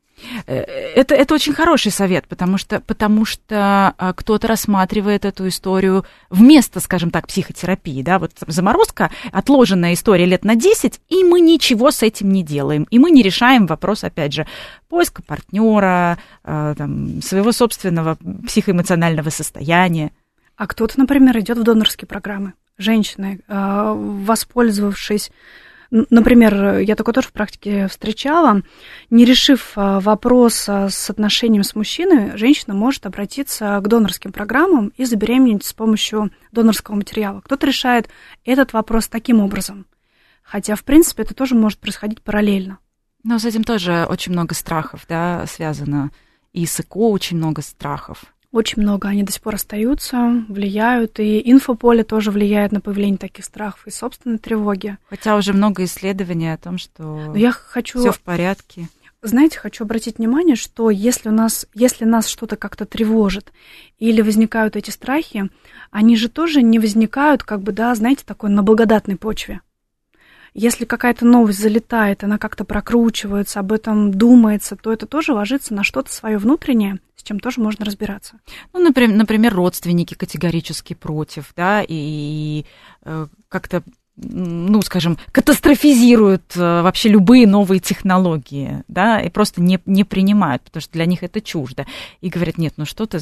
Это очень хороший совет, потому что кто-то рассматривает эту историю вместо, скажем так, психотерапии, да, вот заморозка, отложенная история лет на 10, и мы ничего с этим не делаем, и мы не решаем вопрос, опять же, поиска партнера, своего собственного психоэмоционального состояния. А кто-то, например, идет в донорские программы. Женщины, воспользовавшись, например, я такое тоже в практике встречала, не решив вопрос с отношением с мужчиной, женщина может обратиться к донорским программам и забеременеть с помощью донорского материала. Кто-то решает этот вопрос таким образом. Хотя, в принципе, это тоже может происходить параллельно. Но с этим тоже очень много страхов, да, связано. И с ЭКО очень много страхов. Очень много, они до сих пор остаются, влияют, и инфополе тоже влияет на появление таких страхов и собственной тревоги. Хотя уже много исследований о том, что все в порядке. Знаете, хочу обратить внимание, что если нас что-то как-то тревожит или возникают эти страхи, они же тоже не возникают, знаете, такой на благодатной почве. Если какая-то новость залетает, она как-то прокручивается, об этом думается, то это тоже ложится на что-то свое внутреннее, с чем тоже можно разбираться. Ну, например, родственники категорически против, да, и как-то, ну, скажем, катастрофизируют вообще любые новые технологии, да, и просто не принимают, потому что для них это чуждо. И говорят, нет, ну что ты,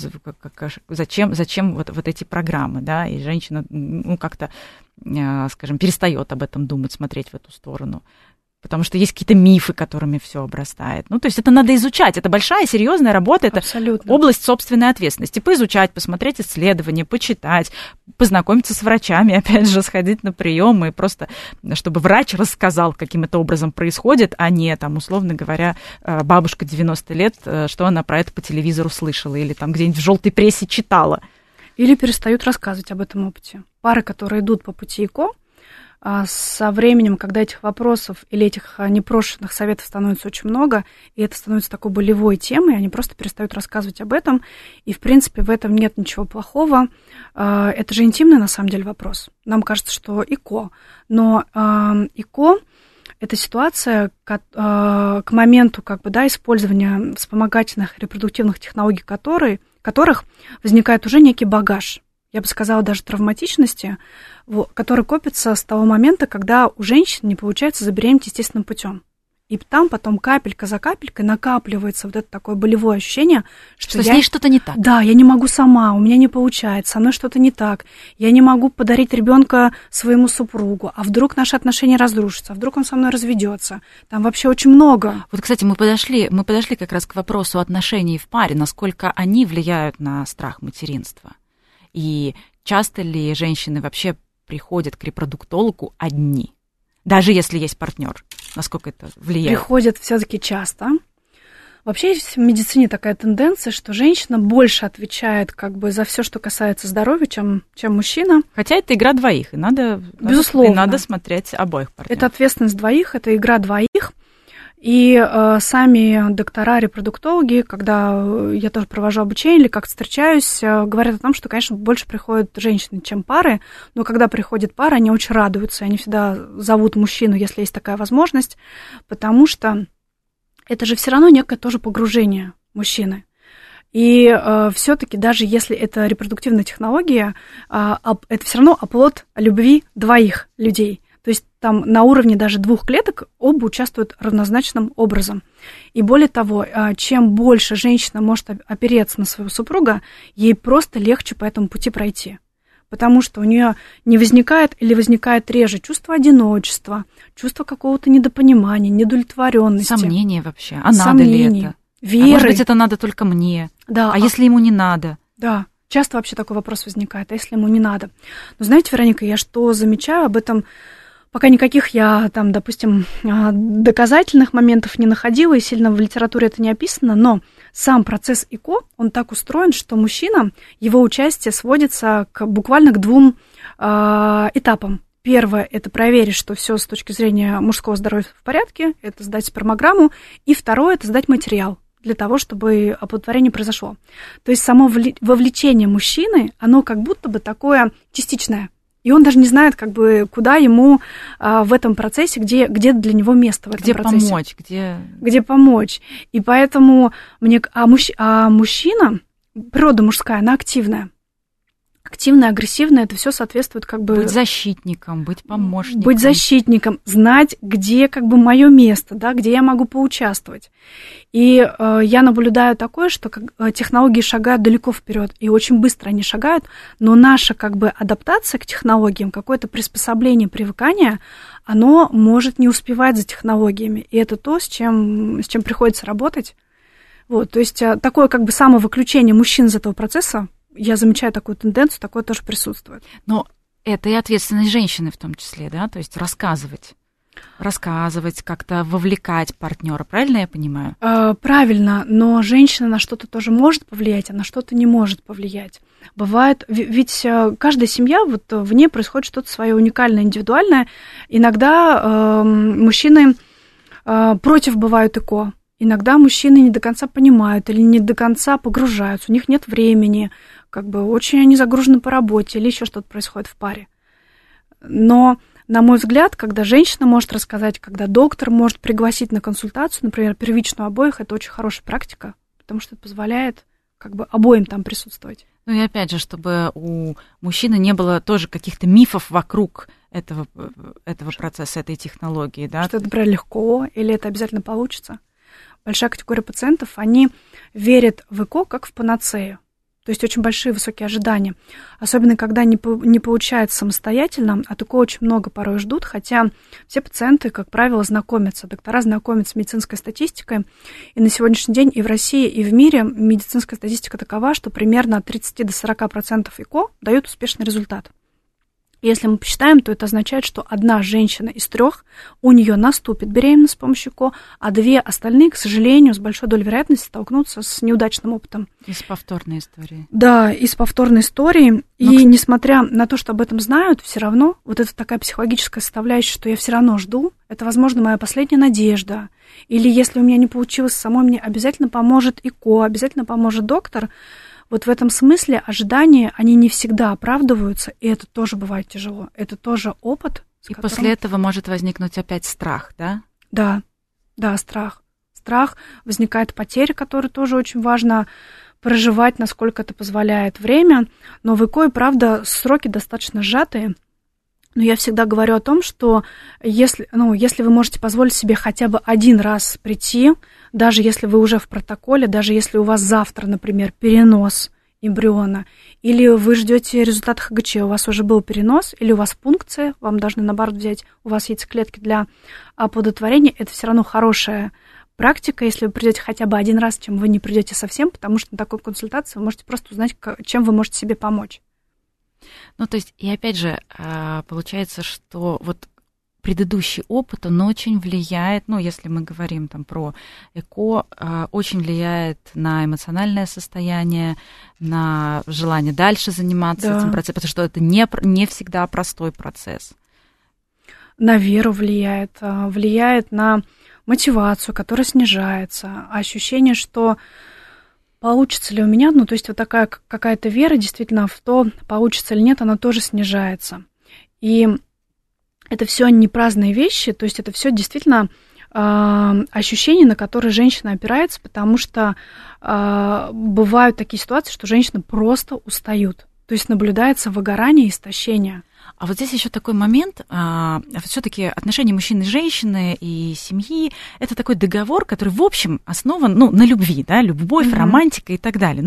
зачем вот эти программы, да, и женщина, ну, как-то, скажем, перестает об этом думать, смотреть в эту сторону. Потому что есть какие-то мифы, которыми все обрастает. Ну, то есть это надо изучать. Это большая, серьезная работа. Это абсолютно область собственной ответственности. Поизучать, посмотреть исследования, почитать, познакомиться с врачами, опять же, сходить на прием, и просто, чтобы врач рассказал, каким это образом происходит, а не, там, условно говоря, бабушка 90 лет, что она про это по телевизору слышала или там где-нибудь в желтой прессе читала. Или перестают рассказывать об этом опыте. Пары, которые идут по пути ЭКО, со временем, когда этих вопросов или этих непрошенных советов становится очень много, и это становится такой болевой темой, они просто перестают рассказывать об этом, и, в принципе, в этом нет ничего плохого. Это же интимный, на самом деле, вопрос. Нам кажется, что ЭКО, но ЭКО – это ситуация к моменту использования вспомогательных репродуктивных технологий, которых возникает уже некий багаж. Я бы сказала, даже травматичности, который копится с того момента, когда у женщин не получается забеременеть естественным путем. И там потом капелька за капелькой накапливается вот это такое болевое ощущение, что с ней что-то не так. Да, я не могу сама, у меня не получается, со мной что-то не так. Я не могу подарить ребенка своему супругу, а вдруг наши отношения разрушатся, а вдруг он со мной разведется. Там вообще очень много. Вот, кстати, мы подошли как раз к вопросу отношений в паре, насколько они влияют на страх материнства. И часто ли женщины вообще приходят к репродуктологу одни, даже если есть партнер? Насколько это влияет? Приходят все-таки часто. Вообще в медицине такая тенденция, что женщина больше отвечает за все, что касается здоровья, чем мужчина. Хотя это игра двоих, и надо смотреть обоих партнеров. Это ответственность двоих, это игра двоих. И сами доктора-репродуктологи, когда я тоже провожу обучение или как-то встречаюсь, говорят о том, что, конечно, больше приходят женщины, чем пары, но когда приходит пара, они очень радуются, они всегда зовут мужчину, если есть такая возможность, потому что это же все равно некое тоже погружение мужчины. И все-таки даже если это репродуктивная технология, это все равно оплот любви двоих людей. То есть там на уровне даже 2 клеток оба участвуют равнозначным образом. И более того, чем больше женщина может опереться на своего супруга, ей просто легче по этому пути пройти. Потому что у нее не возникает или возникает реже чувство одиночества, чувство какого-то недопонимания, недовлетворенности. Сомнения вообще. А надо ли это? Веры. А может быть, это надо только мне? Да. А если ему не надо? Да. Часто вообще такой вопрос возникает, а если ему не надо? Но знаете, Вероника, я что замечаю об этом, пока никаких я там, допустим, доказательных моментов не находила, и сильно в литературе это не описано, но сам процесс ЭКО, он так устроен, что мужчина, его участие сводится буквально к 2 этапам. Первое – это проверить, что все с точки зрения мужского здоровья в порядке, это сдать спермограмму, и второе – это сдать материал для того, чтобы оплодотворение произошло. То есть само вовлечение мужчины, оно как будто бы такое частичное. И он даже не знает, как бы, куда ему в этом процессе, где для него место в этом процессе. Помочь, где помочь. И поэтому мужчина, природа мужская, она активная. Активная, агрессивная, это все соответствует как бы... Быть защитником, быть помощником. Быть защитником, знать, где как бы мое место, да, где я могу поучаствовать. И я наблюдаю такое, что технологии шагают далеко вперед, и очень быстро они шагают, но наша как бы адаптация к технологиям, какое-то приспособление, привыкание, оно может не успевать за технологиями. И это то, с чем приходится работать. Вот, то есть такое как бы самовыключение мужчин из этого процесса, я замечаю такую тенденцию, такое тоже присутствует. Но это и ответственность женщины в том числе, да, то есть рассказывать, как-то вовлекать партнера, правильно я понимаю? Правильно, но женщина на что-то тоже может повлиять, а на что-то не может повлиять. Бывает, ведь каждая семья, вот в ней происходит что-то свое уникальное, индивидуальное. Иногда мужчины против бывают ЭКО. Иногда мужчины не до конца понимают или не до конца погружаются, у них нет времени, как бы очень они загружены по работе или еще что-то происходит в паре. Но, на мой взгляд, когда женщина может рассказать, когда доктор может пригласить на консультацию, например, первичную обоих, это очень хорошая практика, потому что это позволяет как бы обоим там присутствовать. Ну и опять же, чтобы у мужчины не было тоже каких-то мифов вокруг этого процесса, этой технологии, да? Что это, например, легко или это обязательно получится. Большая категория пациентов, они верят в ЭКО как в панацею. То есть очень большие высокие ожидания. Особенно, когда не получается самостоятельно, от ЭКО очень много порой ждут, хотя все пациенты, как правило, знакомятся. Доктора знакомятся с медицинской статистикой. И на сегодняшний день и в России, и в мире медицинская статистика такова, что примерно от 30 до 40% ЭКО дают успешный результат. Если мы посчитаем, то это означает, что 1 женщина из 3, у нее наступит беременность с помощью ЭКО, а 2 остальные, к сожалению, с большой долей вероятности столкнутся с неудачным опытом. Из повторной истории. Да, из повторной истории. И несмотря на то, что об этом знают, все равно вот эта такая психологическая составляющая, что я все равно жду, это, возможно, моя последняя надежда. Или если у меня не получилось самой, мне обязательно поможет ЭКО, обязательно поможет доктор. Вот в этом смысле ожидания, они не всегда оправдываются, и это тоже бывает тяжело. Это тоже опыт. И после этого может возникнуть опять страх, да? Да, страх. Страх, возникает потеря, которую тоже очень важно проживать, насколько это позволяет время. Но в ЭКО, и правда, сроки достаточно сжатые. Но я всегда говорю о том, что если вы можете позволить себе хотя бы 1 раз прийти, даже если вы уже в протоколе, даже если у вас завтра, например, перенос эмбриона, или вы ждете результат ХГЧ, у вас уже был перенос, или у вас пункция, вам должны наоборот взять, у вас яйцеклетки для оплодотворения, это все равно хорошая практика, если вы придете хотя бы 1 раз, чем вы не придете совсем, потому что на такой консультации вы можете просто узнать, чем вы можете себе помочь. Ну, то есть, и опять же, получается, что вот предыдущий опыт, он очень влияет, ну, если мы говорим там про ЭКО, очень влияет на эмоциональное состояние, на желание дальше заниматься этим процессом, потому что это не всегда простой процесс. На веру влияет на мотивацию, которая снижается, ощущение, что получится ли у меня, ну, то есть вот такая какая-то вера действительно в то, получится или нет, она тоже снижается. И это все не праздные вещи, то есть это все действительно ощущения, на которые женщина опирается, потому что бывают такие ситуации, что женщины просто устают. То есть наблюдается выгорание и истощение. А вот здесь еще такой момент, все-таки отношения мужчины и женщины и семьи – это такой договор, который, в общем, основан на любви, да, любовь, романтика и так далее.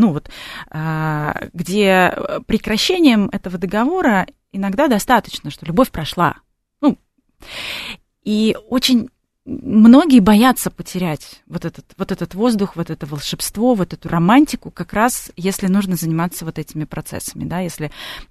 Где прекращением этого договора иногда достаточно, что любовь прошла. И очень многие боятся потерять вот этот воздух, вот это волшебство, вот эту романтику, как раз если нужно заниматься вот этими процессами, да, если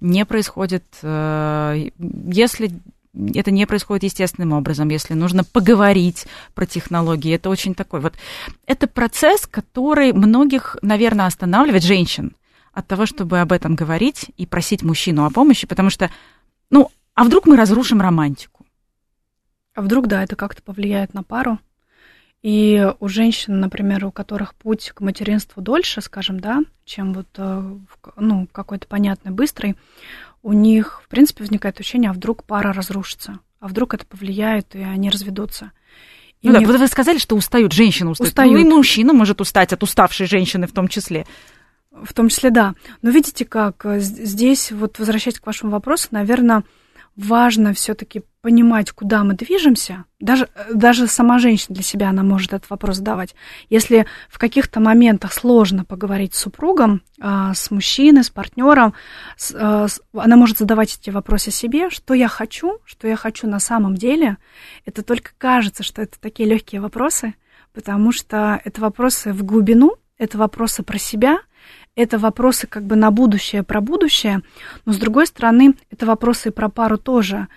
это не происходит естественным образом, если нужно поговорить про технологии, это очень такой это процесс, который многих, наверное, останавливает, женщин, от того, чтобы об этом говорить и просить мужчину о помощи, потому что, а вдруг мы разрушим романтику? А вдруг, да, это как-то повлияет на пару. И у женщин, например, у которых путь к материнству дольше, скажем, да, чем какой-то понятный, быстрый, у них, в принципе, возникает ощущение, а вдруг пара разрушится, а вдруг это повлияет, и они разведутся. Вы сказали, что женщины устают. И мужчина может устать от уставшей женщины в том числе. В том числе, да. Но видите, как здесь, возвращаясь к вашему вопросу, наверное, важно все-таки понимать, куда мы движемся. Даже сама женщина для себя, она может этот вопрос задавать. Если в каких-то моментах сложно поговорить с супругом, с мужчиной, с партнером, она может задавать эти вопросы себе, что я хочу на самом деле. Это только кажется, что это такие легкие вопросы, потому что это вопросы в глубину, это вопросы про себя, это вопросы как бы на будущее, про будущее, но, с другой стороны, это вопросы про пару тоже.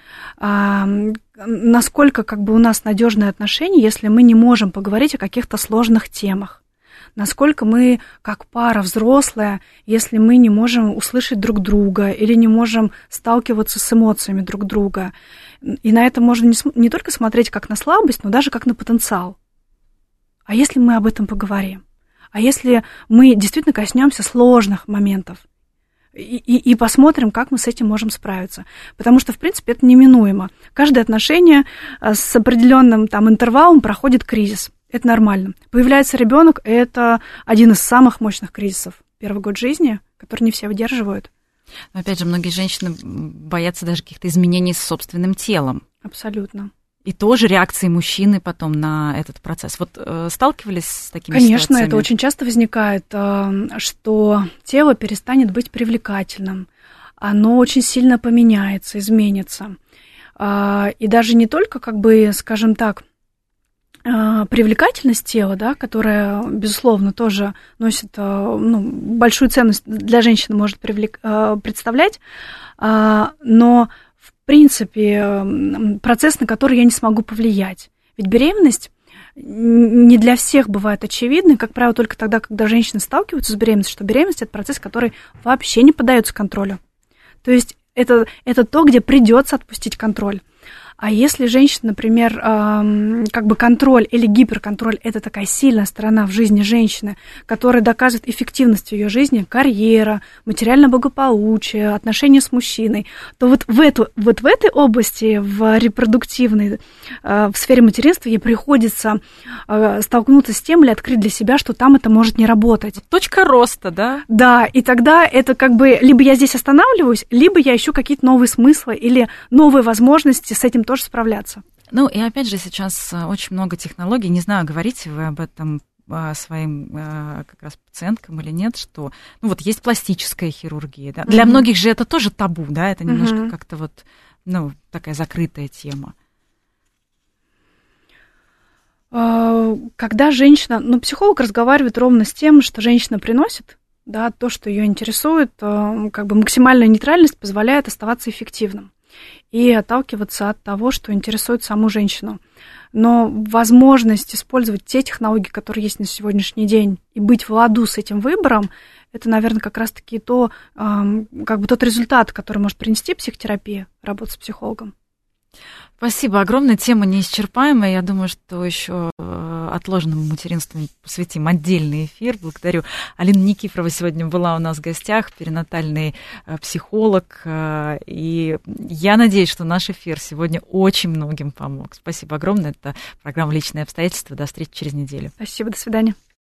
Насколько как бы у нас надежные отношения, если мы не можем поговорить о каких-то сложных темах? Насколько мы, как пара взрослая, если мы не можем услышать друг друга или не можем сталкиваться с эмоциями друг друга? И на это можно не только смотреть как на слабость, но даже как на потенциал. А если мы об этом поговорим? А если мы действительно коснемся сложных моментов и посмотрим, как мы с этим можем справиться? Потому что, в принципе, это неминуемо. Каждое отношение с определенным интервалом проходит кризис. Это нормально. Появляется ребенок, это один из самых мощных кризисов. Первый год жизни, который не все выдерживают. Но, опять же, многие женщины боятся даже каких-то изменений с собственным телом. Абсолютно. И тоже реакции мужчины потом на этот процесс. Сталкивались с такими ситуациями? Конечно, это очень часто возникает, что тело перестанет быть привлекательным, оно очень сильно поменяется, изменится. И даже не только, скажем так, привлекательность тела, да, которая, безусловно, тоже носит большую ценность для женщины, может представлять, но в принципе, процесс, на который я не смогу повлиять. Ведь беременность не для всех бывает очевидной, как правило, только тогда, когда женщины сталкиваются с беременностью, что беременность – это процесс, который вообще не поддается контролю. То есть это то, где придется отпустить контроль. А если женщина, например, контроль или гиперконтроль – это такая сильная сторона в жизни женщины, которая доказывает эффективность ее жизни, карьера, материальное благополучие, отношения с мужчиной, то в этой области, в репродуктивной, в сфере материнства, ей приходится столкнуться с тем или открыть для себя, что там это может не работать. Точка роста, да? Да, и тогда это либо я здесь останавливаюсь, либо я ищу какие-то новые смыслы или новые возможности с этим тоже справляться. И опять же сейчас очень много технологий, не знаю, говорите вы об этом своим как раз пациенткам или нет, что есть пластическая хирургия, да? Для многих же это тоже табу, да, это немножко как-то такая закрытая тема. Когда женщина, психолог разговаривает ровно с тем, что женщина приносит, да, то, что ее интересует, максимальная нейтральность позволяет оставаться эффективным и отталкиваться от того, что интересует саму женщину. Но возможность использовать те технологии, которые есть на сегодняшний день, и быть в ладу с этим выбором, это, наверное, как раз-таки тот результат, который может принести психотерапия, работа с психологом. Спасибо огромное. Тема неисчерпаемая. Я думаю, что еще отложенному материнству посвятим отдельный эфир. Благодарю. Алина Никифорова сегодня была у нас в гостях, перинатальный психолог. И я надеюсь, что наш эфир сегодня очень многим помог. Спасибо огромное. Это программа «Личные обстоятельства». До встречи через неделю. Спасибо. До свидания.